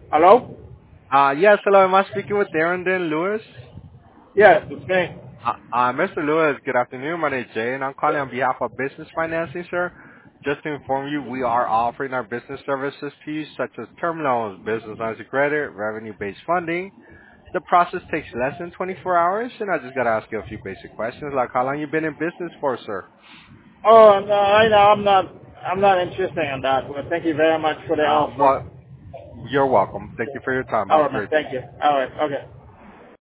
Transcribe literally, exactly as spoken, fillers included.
Hello? Uh, yes, hello. Am I speaking with Darren Den Lewis? Yes, it's me. Uh, uh, Mister Lewis, good afternoon. My name is Jay, and I'm calling on behalf of Business Financing, sir. Just to inform you, we are offering our business services to you, such as term loans, business lines of credit, revenue-based funding. The process takes less than twenty-four hours, and I just got to ask you a few basic questions, like how long you been in business for, sir? Oh, no, I know, I'm not, I'm not interested in that, but thank you very much for the Uh, offer. well, you're welcome. Thank you for your time. All Have a right, man, great day. thank you. All right, okay.